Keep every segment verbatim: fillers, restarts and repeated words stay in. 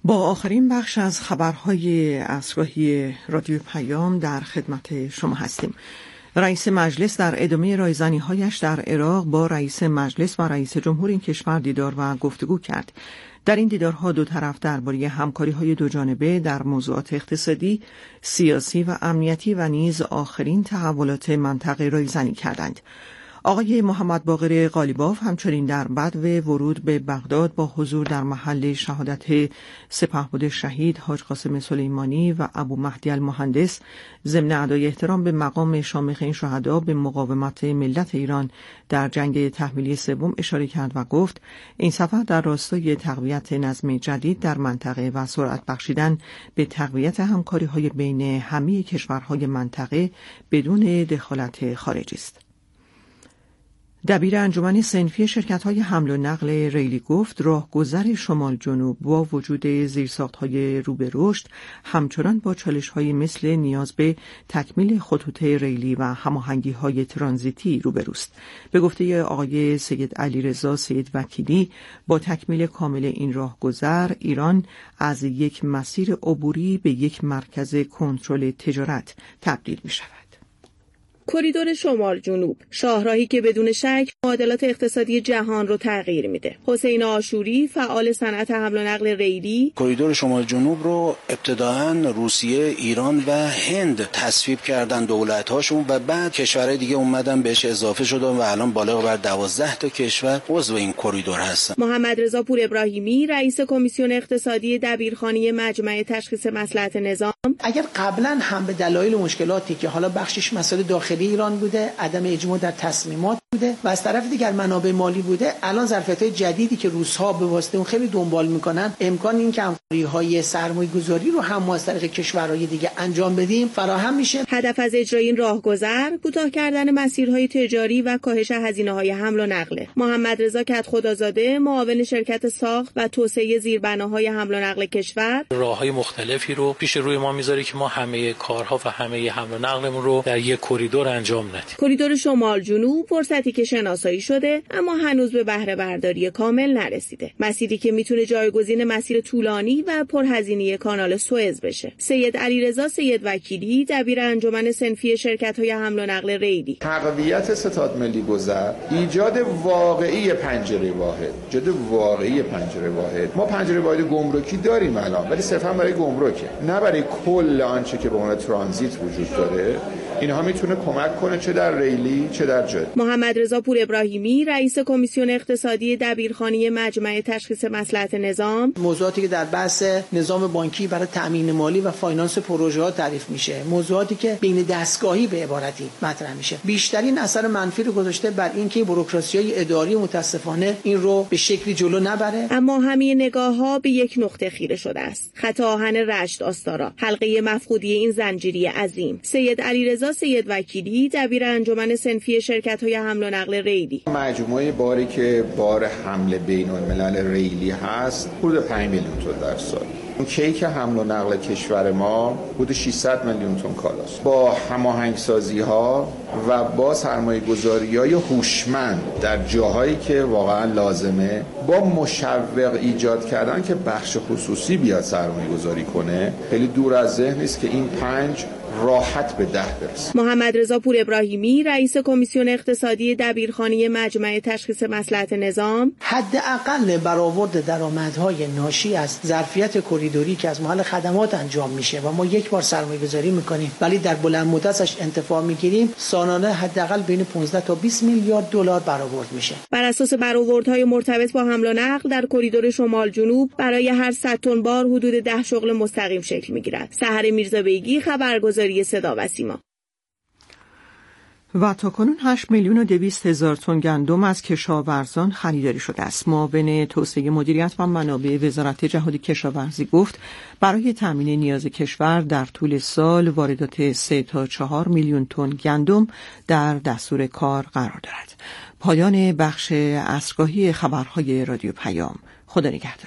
با آخرین بخش از خبرهای عصرگاهی رادیو پیام در خدمت شما هستیم. رئیس مجلس در ادامه رایزنی‌هایش در عراق با رئیس مجلس و رئیس جمهور این کشور دیدار و گفتگو کرد. در این دیدارها دو طرف درباره همکاری‌های دوجانبه در موضوعات اقتصادی، سیاسی و امنیتی و نیز آخرین تحولات منطقه رایزنی کردند. آقای محمد باقر قالیباف همچنین در بدو ورود به بغداد با حضور در محل شهادت سپهبد شهید حاج قاسم سلیمانی و ابو مهدی المهندس ضمن ادای احترام به مقام شامخ این شهدا به مقاومت ملت ایران در جنگ تحمیلی سوم اشاره کرد و گفت این سفر در راستای تقویت نظم جدید در منطقه و سرعت بخشیدن به تقویت همکاری‌های بین همه کشورهای منطقه بدون دخالت خارجی است. دبیر انجمن صنفی شرکت‌های حمل و نقل ریلی گفت راهگذر شمال جنوب با وجود زیرساخت‌های رو به رشد همچنان با چالش‌هایی مثل نیاز به تکمیل خطوط ریلی و هماهنگی‌های ترانزیتی روبروست. به گفته آقای سید علیرضا سید وکیلی با تکمیل کامل این راهگذر ایران از یک مسیر عبوری به یک مرکز کنترل تجارت تبدیل می‌شود. کریدور شمال جنوب، شاهراهی که بدون شک معادلات اقتصادی جهان رو تغییر میده. حسین آشوری، فعال صنعت حمل و نقل ریلی، کریدور شمال جنوب رو ابتداعاً روسیه، ایران و هند تصویب کردن دولت‌هاشون و بعد کشورهای دیگه اومدن بهش اضافه شدن و الان بالغ بر دوازده تا کشور عضو این کریدور هستن. محمد رضا پور ابراهیمی، رئیس کمیسیون اقتصادی دبیرخانه مجمع تشخیص مصلحت نظام، اگر قبلا هم به دلایل مشکلاتی که حالا بخشش مسائل داخلی ایران بوده، عدم اجماع در تصمیمات بوده و از طرف دیگر منابع مالی بوده، الان ظرفیت‌های جدیدی که روس‌ها به واسطه اون خیلی دنبال میکنن، امکان این که همکاری‌های سرمایه‌گذاری رو هم از طریق کشورهای دیگه انجام بدیم فراهم میشه. هدف از اجرای این راهگذر کوتاه کردن مسیرهای تجاری و کاهش هزینه‌های حمل و نقل. محمد رضا کدخدازاده، معاون شرکت ساخت و توسعه زیربناهای حمل و نقل کشور، راه‌های مختلفی رو پیش روی ما میذاره که ما همه کارها و همه حمل و نقلمون رو در یک کریدور انجام ندیم. کریدور شمال جنوب فرصتی که شناسایی شده اما هنوز به بهره برداری کامل نرسیده. مسیری که میتونه جایگزین مسیر طولانی و پرهزینه کانال سوئز بشه. سید علیرضا سید وکیلی، دبیر انجمن صنفی شرکت‌های حمل و نقل ریلی، تقویت ستاد ملی گذر، ایجاد واقعی پنجره واحد، ایجاد واقعی پنجره واحد. ما پنجره واحد گمرکی داریم الان ولی صرفا برای گمرکه، نه برای کل آنچه که به عنوان ترانزیت وجود داره. اینها میتونه کمک کنه چه در ریلی چه در جاده. محمد رضا پور ابراهیمی، رئیس کمیسیون اقتصادی دبیرخانه مجمع تشخیص مصلحت نظام، موضوعاتی که در بحث نظام بانکی برای تامین مالی و فاینانس پروژه‌ها تعریف میشه، موضوعاتی که بین دستگاهی به عبارتی مطرح میشه، بیشترین اثر منفی رو گذاشته بر اینکه بوروکراسی‌های اداری متاسفانه این رو به شکلی جلو نبره. اما همه نگاه‌ها به یک نقطه خیره شده است: خط آهن رشت آستارا، حلقه مفقودی این زنجیره عظیم. سید علیرضا سید وکیلی، دبیر انجمن صنفی شرکت‌های حمل و نقل ریلی، مجموعه باری که بار حمل بین الملل ریلی هست حدود پنج میلیون تن در سال. اون کیک حمل و نقل کشور ما حدود ششصد میلیون تن کالاست. با هماهنگسازی‌ها و با سرمایه‌گذاری‌های هوشمند در جاهایی که واقعا لازمه، با مشوق ایجاد کردن که بخش خصوصی بیاد سرمایه‌گذاری کنه، خیلی دور از ذهن نیست که این پنج راحت به ده برسه. محمد رضا پور ابراهیمی، رئیس کمیسیون اقتصادی دبیرخانه مجمع تشخیص مصلحت نظام، حداقل برآورد درآمدهای ناشی از ظرفیت کریدوری که از محل خدمات انجام میشه و ما یک بار سرمایه‌گذاری میکنیم ولی در بلند مدتش انتفاع میگیریم، سالانه حداقل بین پانزده تا بیست میلیارد دلار برآورد میشه. بر اساس برآوردهای مرتبط با حمل و نقل در کریدور شمال جنوب برای هر صد تن بار حدود ده شغل مستقیم شکل میگیرد. سحر میرزابیگی، خبرگزاری صدا و سیما. و تاکنون هشت میلیون و دویست هزار تن گندم از کشاورزان خریداری شده است. معاون توسعه مدیریت و منابع وزارت جهاد کشاورزی گفت برای تامین نیاز کشور در طول سال واردات سه تا چهار میلیون تن گندم در دستور کار قرار دارد. پایان بخش عصرگاهی خبرهای رادیو پیام. خدا نگهدار.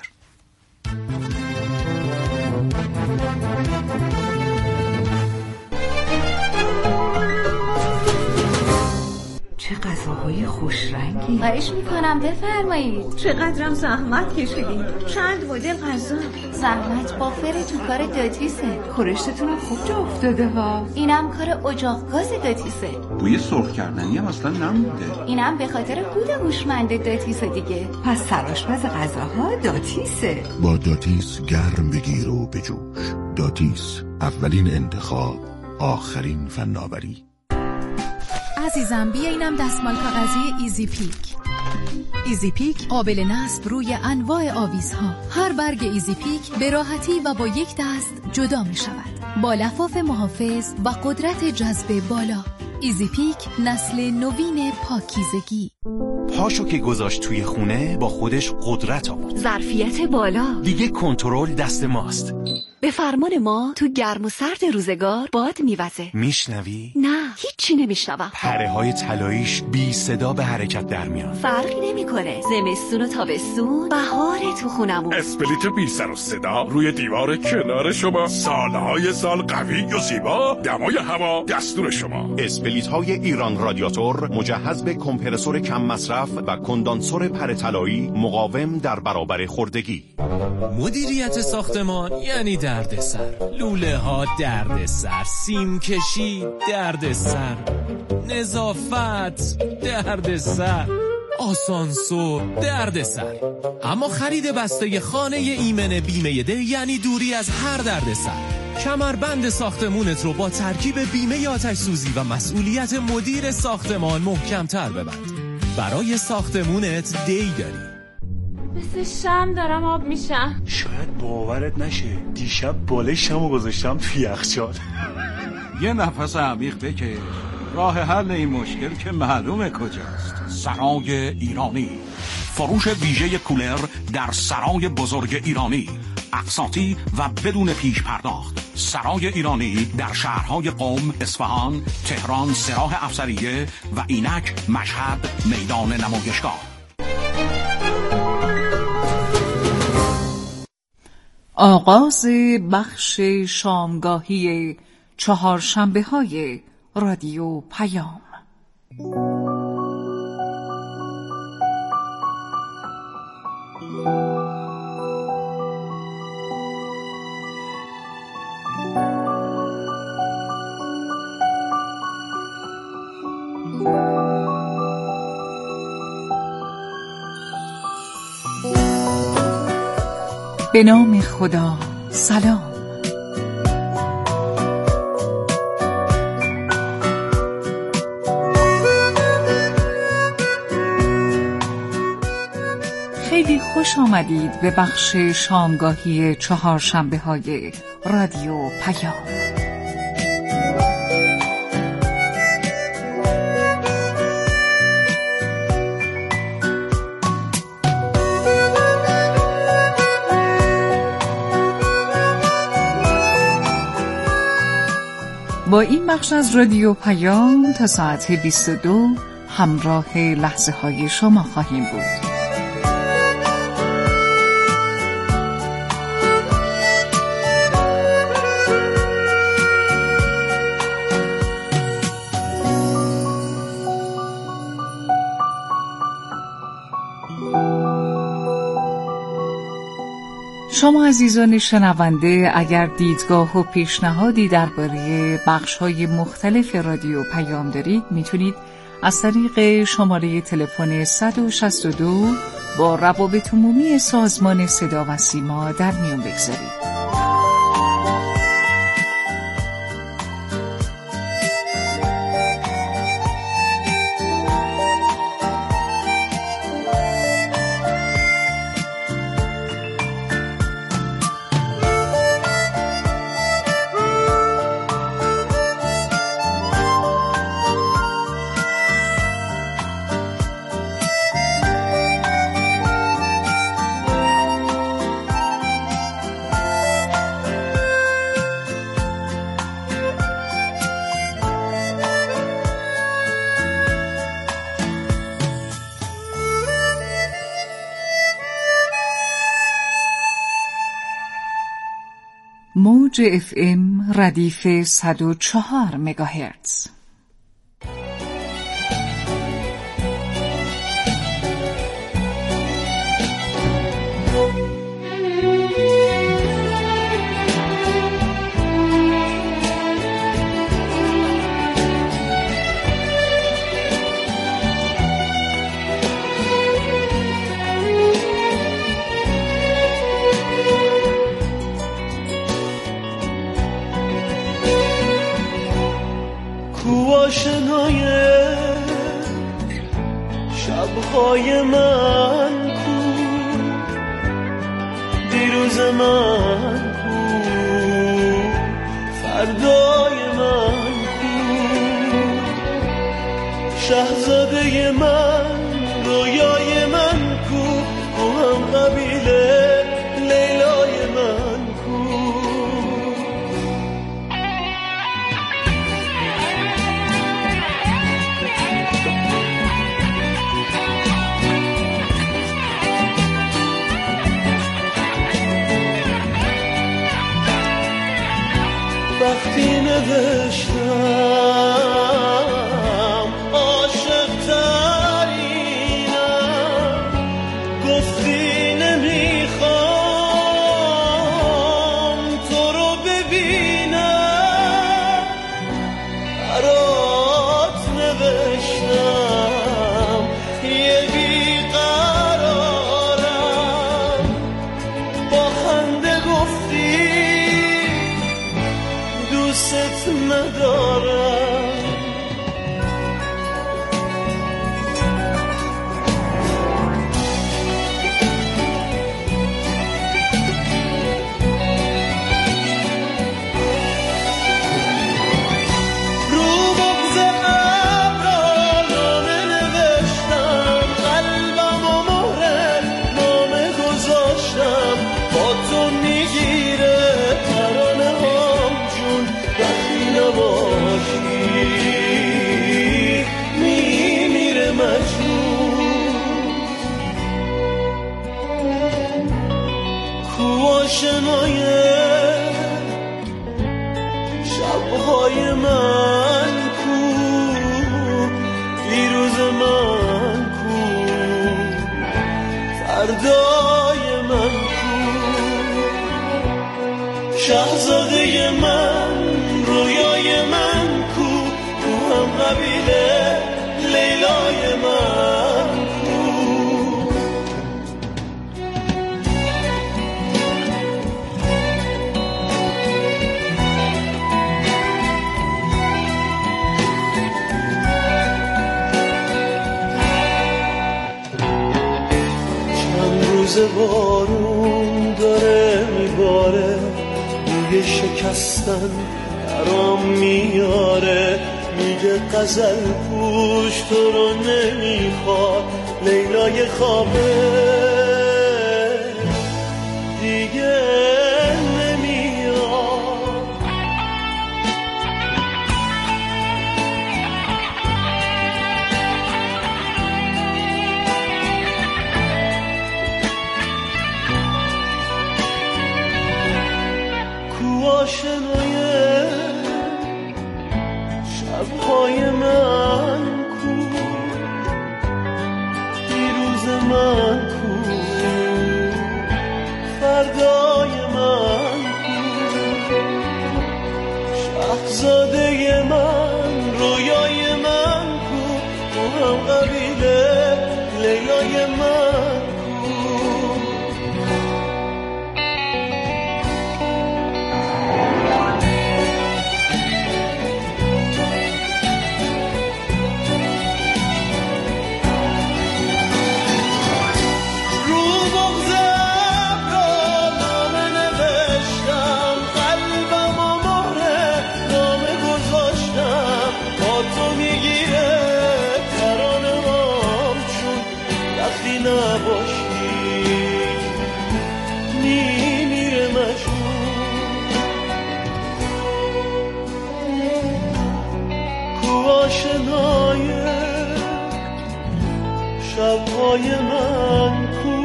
چه غذاهای خوش رنگی. خواهش میکنم بفرمایید. چقدرم زحمت کشیدین. چند مدل غذا. زحمت با فر تو کار داتیسه. خورشتتون خوب جا افتاده ها. اینم کار اجاق گاز داتیسه. بوی سرخ کردنی هم اصلا نمونده. اینم به خاطر کود هوشمند داتیسه دیگه. پس سرآشپز غذاها داتیسه. با داتیس گرم بگیر و بجوش. داتیس، اولین انتخاب، آخرین فناوری. عزیزم بیا اینم دستمال کاغذی ایزی پیک. ایزی پیک قابل نصب روی انواع آویزها. هر برگ ایزی پیک به راحتی و با یک دست جدا می شود، با لفاف محافظ و قدرت جذب بالا. ایزی پیک نسل نوین پاکیزگی. پاشو که گذاشت توی خونه با خودش قدرت آورد. ظرفیت بالا. دیگه کنترل دست ماست. به فرمان ما تو گرم و سرد روزگار باد میوزه. میشنوی؟ نه هیچی نمیشنوم. پره های طلاییش بی صدا به حرکت در میان. فرقی نمیکنه زمستون و تابستون، بهار تو خونمون. اسپلیت بی سر و صدا روی دیوار کنار شما، سالهای سال قوی و زیبا، دمای هوا دستور شما. اسپلیت های ایران رادیاتور مجهز به کمپرسور کم مصرف و کندانسور پره طلایی مقاوم در برابر خوردگی. مدیریت ساختمان یعنی دردسر، لوله ها دردسر، سیم کشی دردسر، نظافت دردسر، آسانسور دردسر. اما خرید بسته خانه ایمن بیمه ده یعنی دوری از هر دردسر. کمربند ساختمونت رو با ترکیب بیمه آتش سوزی و مسئولیت مدیر ساختمان محکم‌تر ببند. برای ساختمونت دی داری. مثل شم دارم آب میشم. شاید باورت نشه دیشب بالای شمو گذاشتم توی یخچال. یه نفس عمیق بکش. راه حل این مشکل که معلومه کجاست. سرای ایرانی، فروش ویژه کولر در سرای بزرگ ایرانی، اقساطی و بدون پیش پرداخت. سرای ایرانی در شهرهای قم، اصفهان، تهران، سراح افسریه و اینک مشهد میدان نمایشگاه. آغاز بخش شامگاهی چهارشنبه های رادیو پیام. به نام خدا. سلام. خیلی خوش آمدید به بخش شامگاهی چهارشنبه های رادیو پیام. با این بخش از رادیو پیام تا ساعت بیست و دو همراه لحظه های شما خواهیم بود. شما عزیزان شنونده اگر دیدگاه و پیشنهادی درباره بخش‌های مختلف رادیو پیام دارید میتونید از طریق شماره تلفن صد و شصت و دو با روابط عمومی سازمان صدا و سیما در میون بگذارید. موج اف ام ردیف صد و چهار مگاهرتز. شبهای من کو، دیروز من کو، فردای من کو، شاهزاده من، رویای من کو، او هم قبیله لیلای من کو. وقتی نوشتم عاشق ترینم، گفتی نمیخوام تو رو ببینم، برات نوشتم یه بیقرارم، با خنده گفتی دوست ندارم. رو بغض ابرا نامه نوشتم، قلبم و مهر نامه گذاشتم، با تو میگیره ترانه هام جون، وقتی نباشی میمیره مجنون. کو آشنای شبهای من کو، دیروز من کو، فردای من کو، شاهزاده من، رویای من کو، او هم قبیله لیلای من کو. چند روز بارون داره میباره، روی شکستن برام میاره، میگه غزل پوش تو رو نمیخواد، لیلای خوابه دیگه نمیاد. کو آشنای شبهای من کو، دیروز من کو، فردای من کو، شاهزاده من، رویای من کو، او هم قبیله لیلای من کو. آشنای شبهای من کو،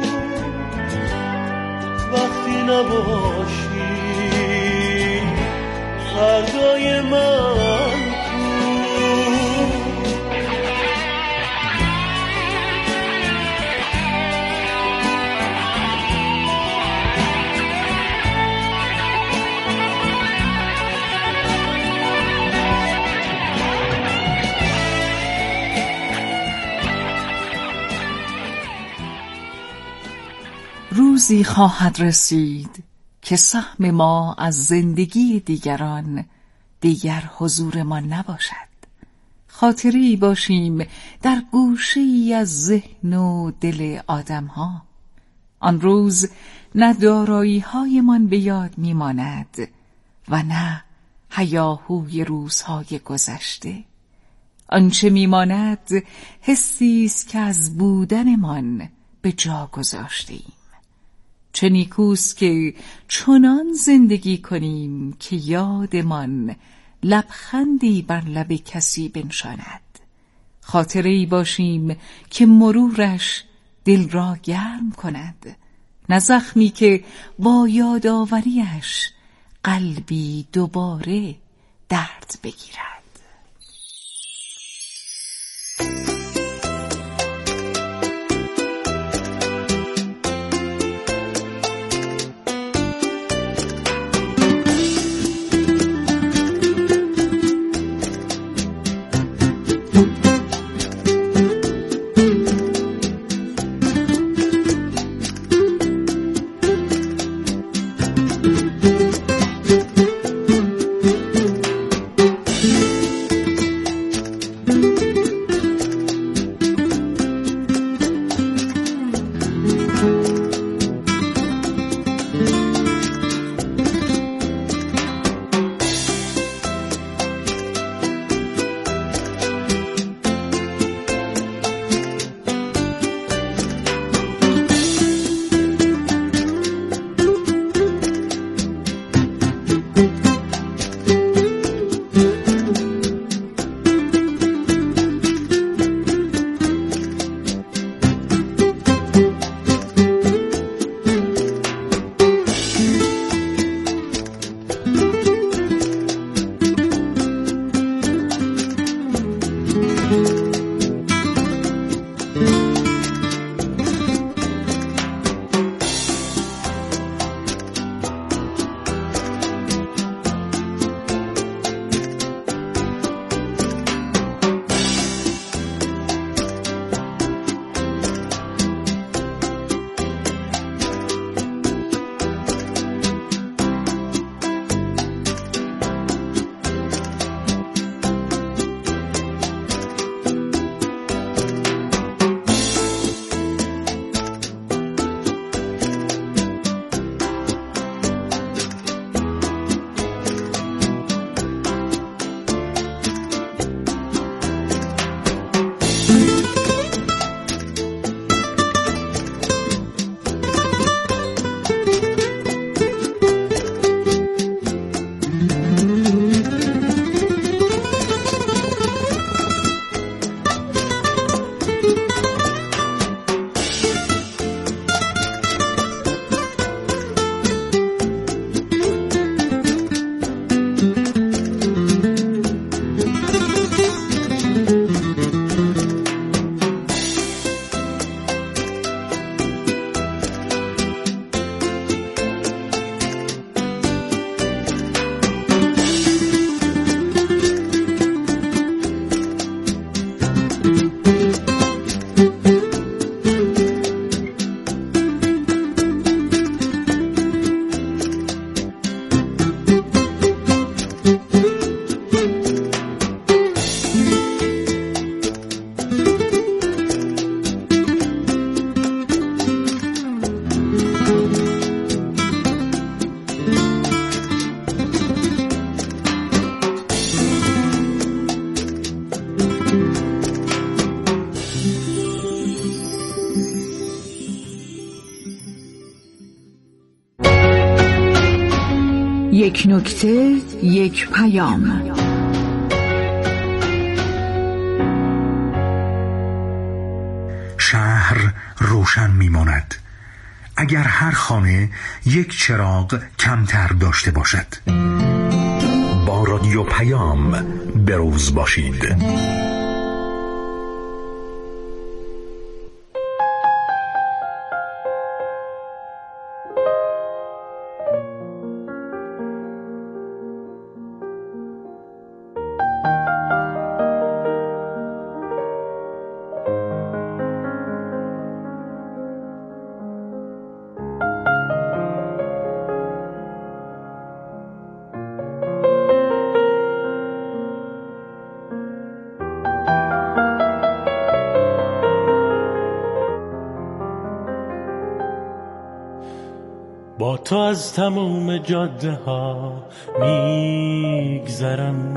وقتی نباشی فردای من کو. روزی خواهد رسید که سهم ما از زندگی دیگران دیگر حضور ما نباشد. خاطره‌ای باشیم در گوشه‌ای از ذهن و دل آدم‌ها. آن روز نه دارایی‌هایمان به یاد می‌ماند و نه هیاهوی روزهای گذشته. آنچه می‌ماند حسی است که از بودنمان به جا گذاشتیم. چه نیکوست که چنان زندگی کنیم که یادمان لبخندی بر لب کسی بنشاند. خاطره‌ای باشیم که مرورش دل را گرم کند، نه زخمی که با یادآوریش قلبی دوباره درد بگیرد. یک نکته، یک پیام. شهر روشن میماند اگر هر خانه یک چراغ کمتر داشته باشد. با رادیو پیام بروز باشید. با تو از تموم جاده ها میگذرم،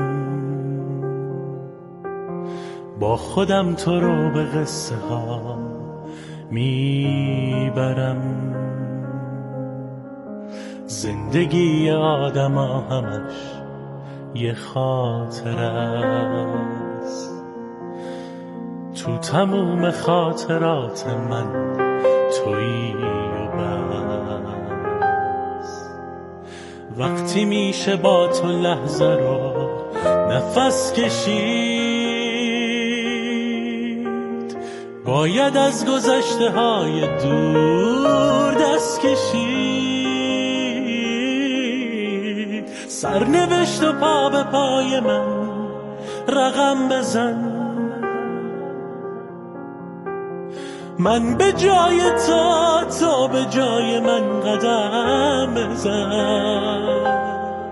با خودم تو رو به قصه ها میبرم. زندگی آدم ها همش یه خاطر است، تو تموم خاطرات من تویی و بس. وقتی میشه با تو لحظه رو نفس کشید، باید از گذشته های دور دست کشید. سرنوشت و پا به پای من رقم بزن، من به جای تو، تو به جای من قدم بزن.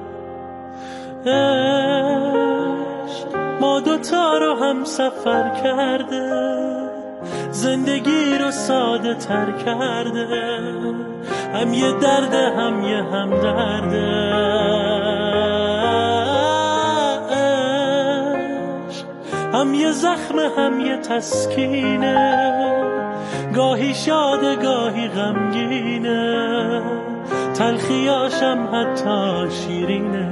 عشق ما دوتا رو هم سفر کرده، زندگی رو ساده تر کرده، هم یه درده هم یه هم درده. عشق هم یه زخم هم یه تسکینه، گاهی شاده گاهی غمگینه، تلخیاشم حتی شیرینه.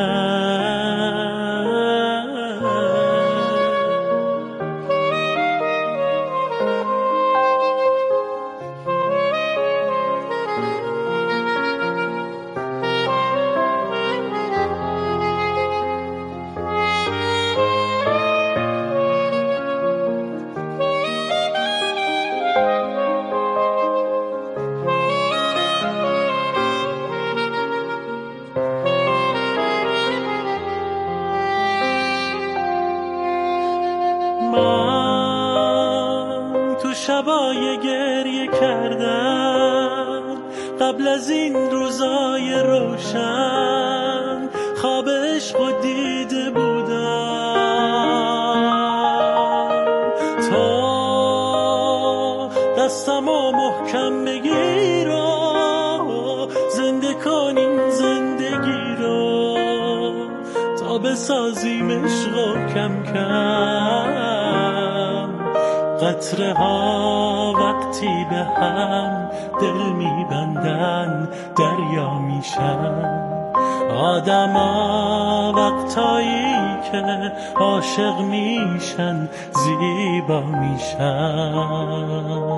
شبای گریه کردم قبل از این روزای روشن، خواب عشق و دیده بودم. تو دستم و محکم بگیر و زنده کن این زندگی رو، تا بسازیم عشق و کم کم قطره ها وقتی به هم دل میبندن دریا میشن. آدم ها وقتایی که عاشق میشن زیبا میشن.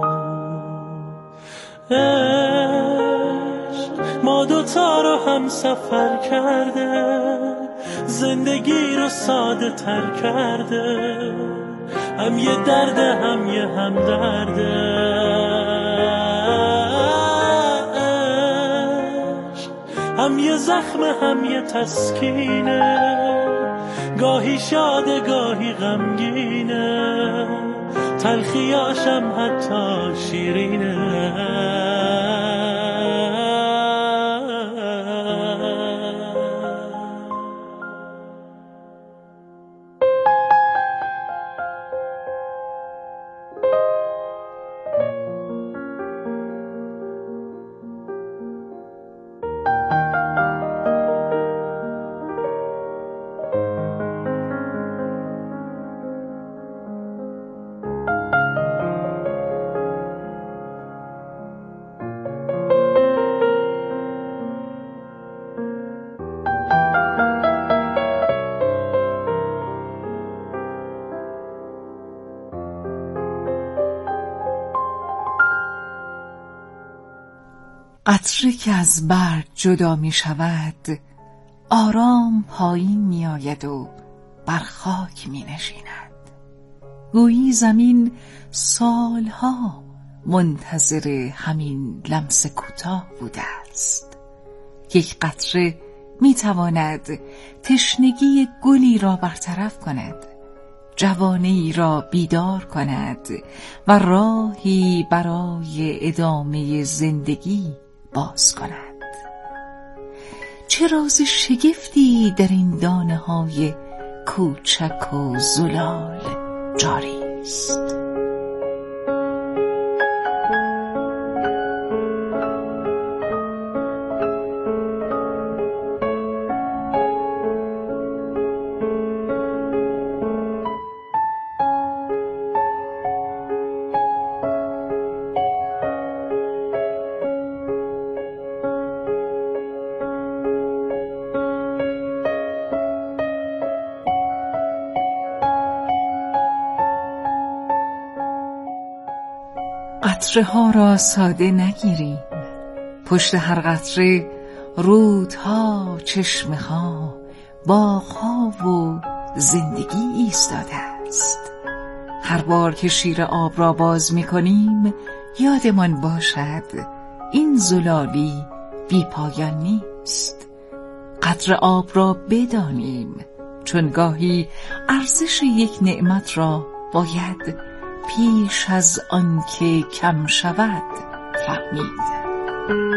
عشق ما دوتا رو هم سفر کرده، زندگی رو ساده تر کرده، هم یه درده هم یه هم درده. عشق هم یه زخم هم یه تسکینه، گاهی شاده گاهی غمگینه، تلخیاشم حتی شیرینه. قطره که از برگ جدا می شود، آرام پایین می آید و بر خاک می نشیند. گویی زمین سالها منتظر همین لمس کوتاه بوده است. یک قطره می تواند تشنگی گلی را برطرف کند، جوانه‌ای را بیدار کند و راهی برای ادامه زندگی باز کند. چه راز شگفتی در این دانه های کوچک و زلال جاری است. قطره ها را ساده نگیریم، پشت هر قطره رودها، چشمه ها، باغ‌ها و زندگی ایستاده است. هر بار که شیر آب را باز می‌کنیم یادمان باشد این زلالی بی پایان نیست. قدر آب را بدانیم، چون گاهی ارزش یک نعمت را باید پیش از آنکه کم شود فهمید.